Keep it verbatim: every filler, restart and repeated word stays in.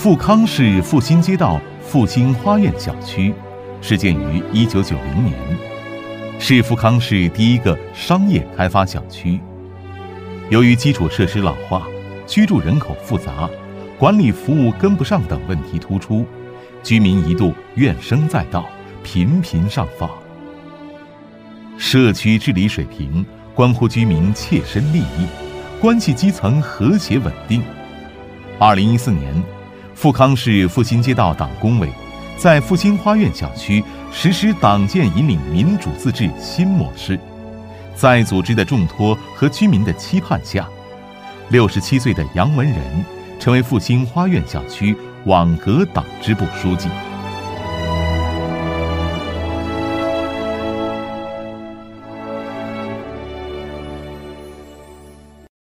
富康市复兴街道复兴花苑小区始建于一九九零年，是富康市第一个商业开发小区。由于基础设施老化、居住人口复杂、管理服务跟不上等问题突出，居民一度怨声载道，频频上访。社区治理水平关乎居民切身利益，关系基层和谐稳定。二零一四年，富康市复兴街道党工委在复兴花苑小区实施党建引领民主自治新模式，在组织的重托和居民的期盼下，六十七岁的杨文仁成为复兴花苑小区网格党支部书记。